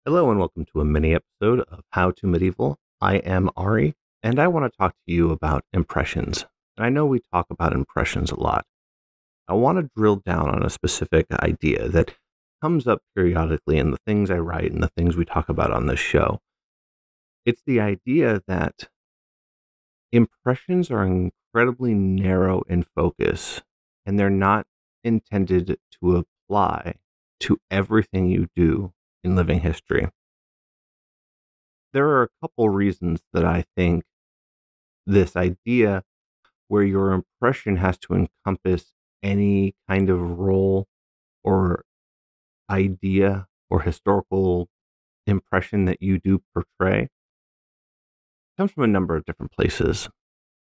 Hello and welcome to a mini episode of How to Medieval. I am Ari, and I want to talk to you about impressions. And I know we talk about impressions a lot. I want to drill down on a specific idea that comes up periodically in the things I write and the things we talk about on this show. It's the idea that impressions are incredibly narrow in focus, and they're not intended to apply to everything you do in living history. There are a couple reasons that I think this idea where your impression has to encompass any kind of role or idea or historical impression that you do portray comes from a number of different places.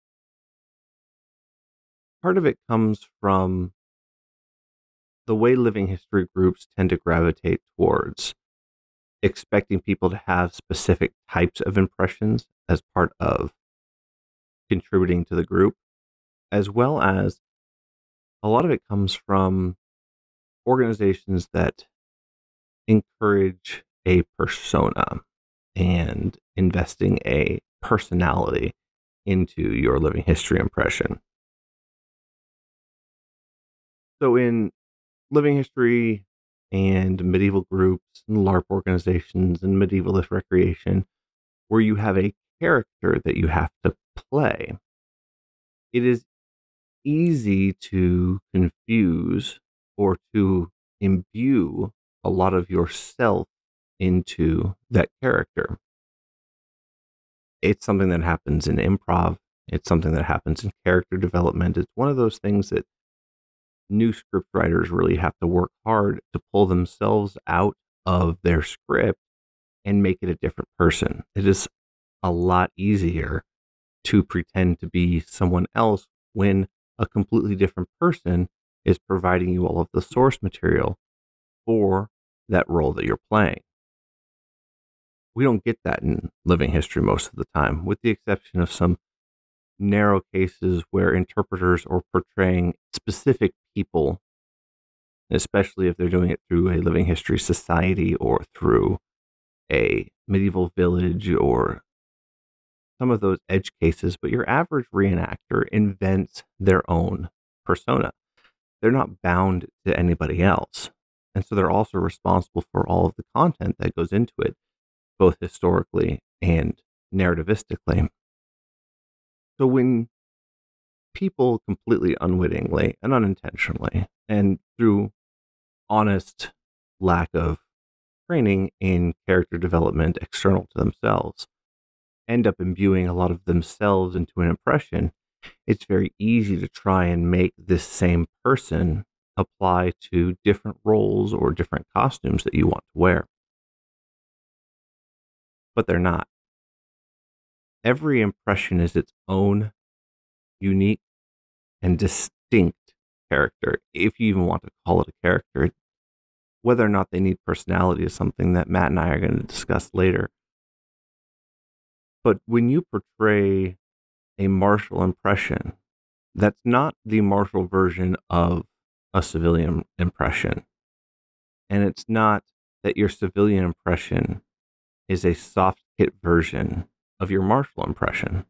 Part of it comes from the way living history groups tend to gravitate towards expecting people to have specific types of impressions as part of contributing to the group, as well as a lot of it comes from organizations that encourage a persona and investing a personality into your living history impression. So, in living history and medieval groups and LARP organizations and medievalist recreation, where you have a character that you have to play, it is easy to confuse or to imbue a lot of yourself into that character. It's something that happens in improv. It's something that happens in character development. It's one of those things that new script writers really have to work hard to pull themselves out of their script and make it a different person. It is a lot easier to pretend to be someone else when a completely different person is providing you all of the source material for that role that you're playing. We don't get that in living history most of the time, with the exception of some narrow cases where interpreters are portraying specific people, especially if they're doing it through a living history society or through a medieval village or some of those edge cases. But your average reenactor invents their own persona. They're not bound to anybody else. And so they're also responsible for all of the content that goes into it, both historically and narrativistically. So when people completely unwittingly and unintentionally, and through honest lack of training in character development external to themselves, end up imbuing a lot of themselves into an impression, it's very easy to try and make this same person apply to different roles or different costumes that you want to wear. But they're not. Every impression is its own unique and distinct character, if you even want to call it a character. Whether or not they need personality is something that Matt and I are going to discuss later. But when you portray a martial impression, that's not the martial version of a civilian impression. And it's not that your civilian impression is a soft hit version of your martial impression.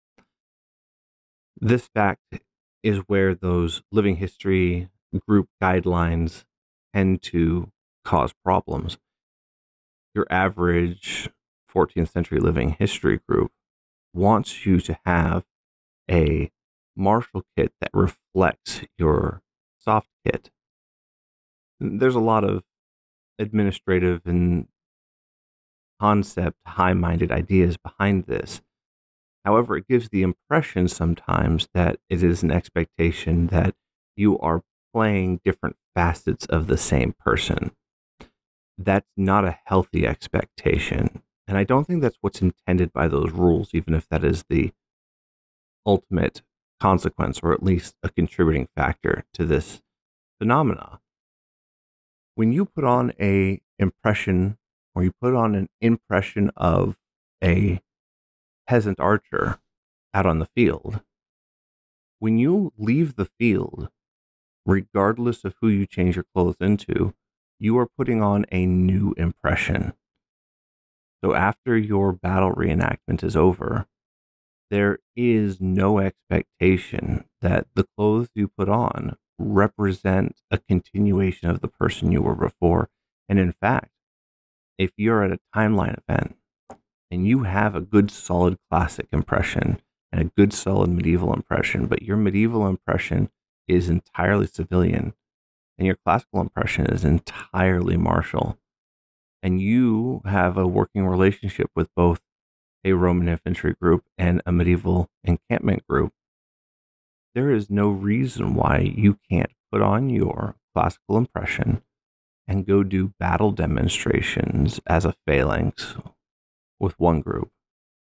This fact is where those living history group guidelines tend to cause problems. Your average 14th century living history group wants you to have a martial kit that reflects your soft kit. There's a lot of administrative and concept high minded ideas behind this. However, it gives the impression sometimes that it is an expectation that you are playing different facets of the same person. That's not a healthy expectation. And I don't think that's what's intended by those rules, even if that is the ultimate consequence, or at least a contributing factor to this phenomena. When you put on a impression, or you put on an impression of a peasant archer out on the field, when you leave the field, regardless of who you change your clothes into, you are putting on a new impression. So after your battle reenactment is over, there is no expectation that the clothes you put on represent a continuation of the person you were before. And in fact, if you're at a timeline event and you have a good solid classic impression and a good solid medieval impression, but your medieval impression is entirely civilian and your classical impression is entirely martial, and you have a working relationship with both a Roman infantry group and a medieval encampment group, there is no reason why you can't put on your classical impression and go do battle demonstrations as a phalanx with one group,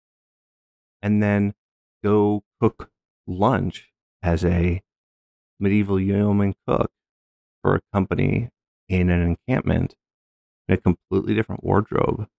and then go cook lunch as a medieval yeoman cook for a company in an encampment in a completely different wardrobe.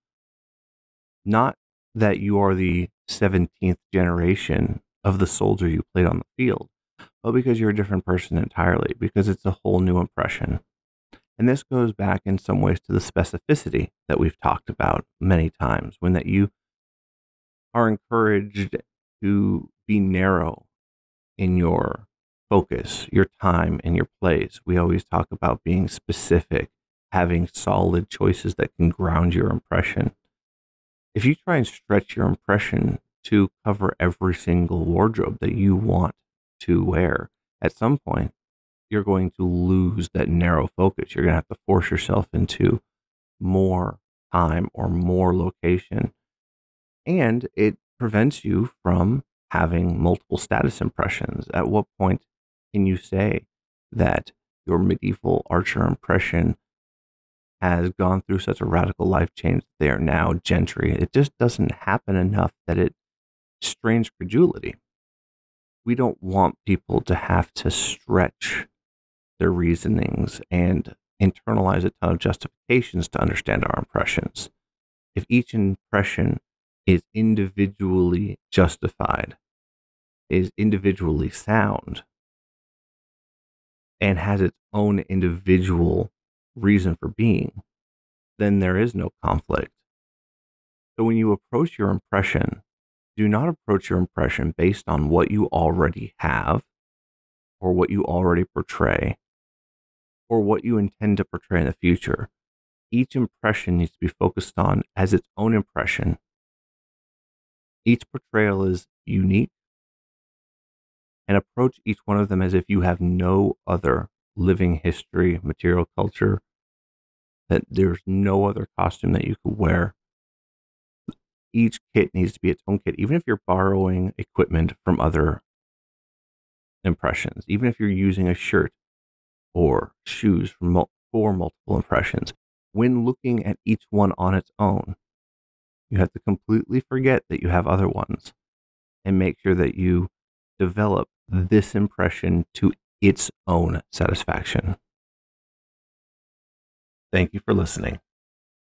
Not that you are the 17th generation of the soldier you played on the field, but because you're a different person entirely, because it's a whole new impression. And this goes back in some ways to the specificity that we've talked about many times, when that you are encouraged to be narrow in your focus, your time, and your place. We always talk about being specific, having solid choices that can ground your impression. If you try and stretch your impression to cover every single wardrobe that you want to wear, at some point, you're going to lose that narrow focus. You're going to have to force yourself into more time or more location. And it prevents you from having multiple status impressions. At what point can you say that your medieval archer impression has gone through such a radical life change that they are now gentry? It just doesn't happen enough that it strains credulity. We don't want people to have to stretch their reasonings and internalize a ton of justifications to understand our impressions. If each impression is individually justified, is individually sound, and has its own individual reason for being, then there is no conflict. So when you approach your impression, do not approach your impression based on what you already have or what you already portray or what you intend to portray in the future. Each impression needs to be focused on as its own impression. Each portrayal is unique, and approach each one of them as if you have no other living history, material culture, that there's no other costume that you could wear. Each kit needs to be its own kit, even if you're borrowing equipment from other impressions, even if you're using a shirt or shoes for multiple impressions. When looking at each one on its own, you have to completely forget that you have other ones and make sure that you develop this impression to its own satisfaction. Thank you for listening.